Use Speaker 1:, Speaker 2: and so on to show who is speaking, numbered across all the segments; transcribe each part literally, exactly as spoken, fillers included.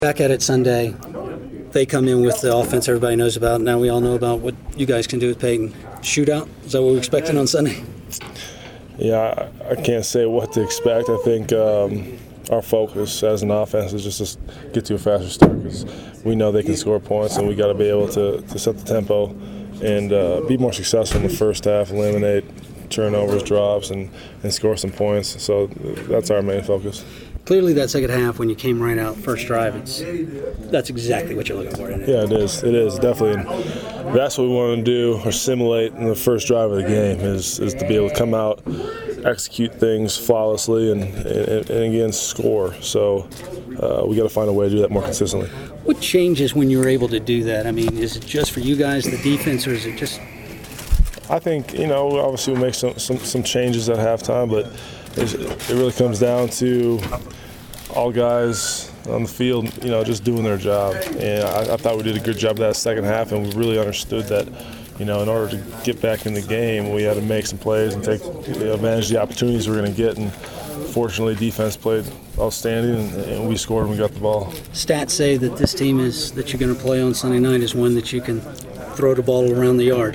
Speaker 1: Back at it Sunday, they come in with the offense everybody knows about. Now we all know about what you guys can do with Peyton. Shootout, is that what we're expecting on Sunday?
Speaker 2: Yeah, I, I can't say what to expect. I think um, our focus as an offense is just to get to a faster start because we know they can score points, and we got to be able to, to set the tempo and uh, be more successful in the first half, eliminate turnovers, drops, and, and score some points. So that's our main focus.
Speaker 1: Clearly, that second half, when you came right out first drive, it's that's exactly what you're looking for, isn't it?
Speaker 2: Yeah, it is. It is definitely. And that's what we want to do or simulate in the first drive of the game is is to be able to come out, execute things flawlessly, and and, and again score. So uh, we got to find a way to do that more consistently.
Speaker 1: What changes when you're able to do that? I mean, is it just for you guys, the defense, or is it just?
Speaker 2: I think you know obviously we'll make some some, some changes at halftime, but it really comes down to all guys on the field, you know, just doing their job. And I, I thought we did a good job of that second half, and we really understood that, you know, in order to get back in the game, we had to make some plays and take advantage of the opportunities we were going to get. And fortunately, defense played outstanding, and, and we scored and we got the ball.
Speaker 1: Stats say that this team is that you're going to play on Sunday night is one that you can throw the ball around the yard.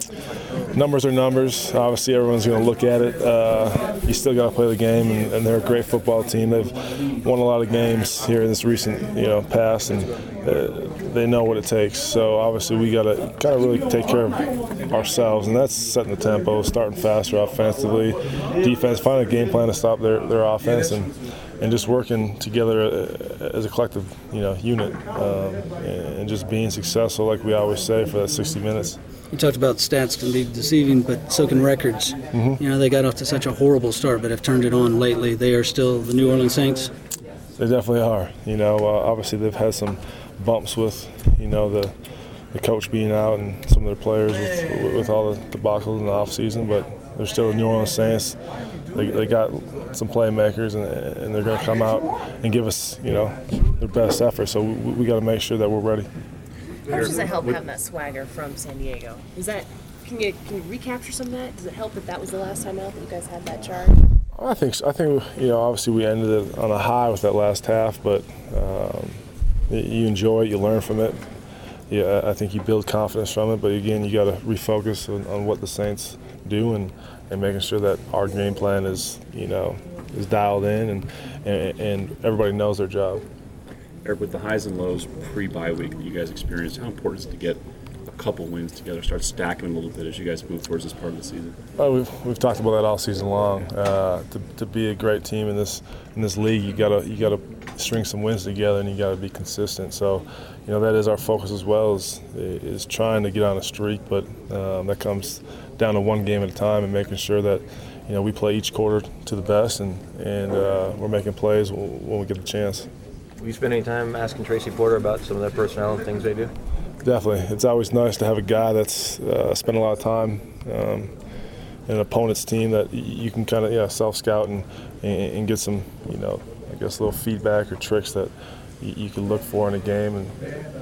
Speaker 2: Numbers are numbers. Obviously, everyone's going to look at it. Uh, you still got to play the game, and, and they're a great football team. They've won a lot of games here in this recent, you know, past, and uh, they know what it takes. So obviously, we got to kind of really take care of ourselves, and that's setting the tempo, starting faster offensively, defense, finding a game plan to stop their, their offense, and and just working together as a collective, you know, unit, um, and just being successful, like we always say, for that sixty minutes.
Speaker 1: You talked about stats can be deceiving, but so can records. Mm-hmm. You know, they got off to such a horrible start, but have turned it on lately. They are still the New Orleans Saints.
Speaker 2: They definitely are. You know, uh, obviously they've had some bumps with, you know, the the coach being out and some of their players with, with all the debacles in the offseason, but they're still the New Orleans Saints. They, they got some playmakers, and, and they're going to come out and give us, you know, their best effort. So we, we got to make sure that we're ready.
Speaker 3: How much does it help having that swagger from San Diego? Is that can you can you recapture some of that? Does it help that that was the last time out that you guys had that charge?
Speaker 2: I think so. I think you know obviously we ended it on a high with that last half, but um, you enjoy it, you learn from it. Yeah, I think you build confidence from it. But again, you got to refocus on, on what the Saints do and, and making sure that our game plan is you know is dialed in and and, and everybody knows their job.
Speaker 4: Eric, with the highs and lows pre-bye week that you guys experienced, how important is it to get a couple wins together, start stacking them a little bit as you guys move towards this part of the season?
Speaker 2: Well, we've we've talked about that all season long. Uh, to to be a great team in this in this league, you gotta you gotta string some wins together, and you gotta be consistent. So, you know that is our focus as well is is trying to get on a streak, but um, that comes down to one game at a time and making sure that you know we play each quarter to the best, and and uh, we're making plays when we get a chance.
Speaker 5: Will you spend any time asking Tracy Porter about some of their personnel and things they do?
Speaker 2: Definitely. It's always nice to have a guy that's uh, spent a lot of time um, in an opponent's team that you can kind of yeah self-scout and, and and get some you know I guess little feedback or tricks that you can look for in a game, and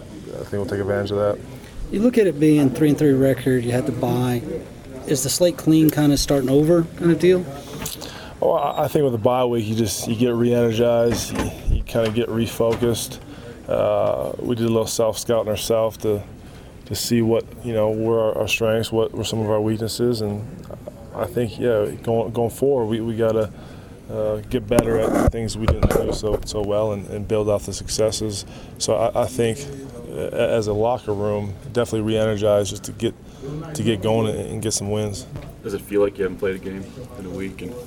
Speaker 2: I think we'll take advantage of that.
Speaker 1: You look at it being three and three record. You had to buy. Is the slate clean, kind of starting over, kind of deal?
Speaker 2: Well, I think with the bye week, you just you get re-energized, you, you kind of get refocused. Uh, we did a little self-scouting ourselves to to see what you know were our, our strengths, what were some of our weaknesses, and I think yeah, going going forward, we we gotta uh, get better at things we didn't do so so well, and, and build off the successes. So I, I think as a locker room, definitely re-energized just to get to get going and get some wins.
Speaker 4: Does it feel like you haven't played a game in a week? And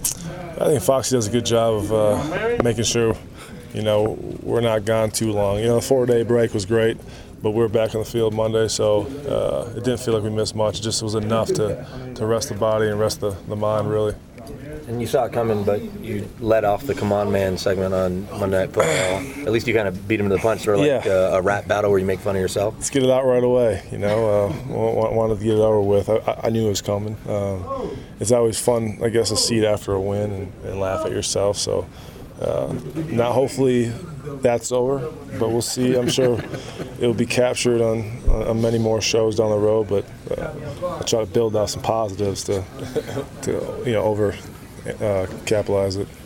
Speaker 2: I think Foxy does a good job of uh, making sure, you know, we're not gone too long. You know, the four-day break was great, but we're back on the field Monday, so uh, it didn't feel like we missed much. It just was enough to, to rest the body and rest the, the mind, really.
Speaker 5: And you saw it coming, but you let off the Come On Man segment on Monday Night Football. At least you kind of beat him to the punch, sort of like yeah. a, a rap battle where you make fun of yourself.
Speaker 2: Let's get it out right away, you know. Uh, wanted to get it over with. I, I knew it was coming. Um, it's always fun, I guess, to see it after a win and, and laugh at yourself. So uh, now hopefully that's over, but we'll see. I'm sure it'll be captured on, on many more shows down the road, but uh, I'll try to build out some positives to, to you know, over uh, capitalize it.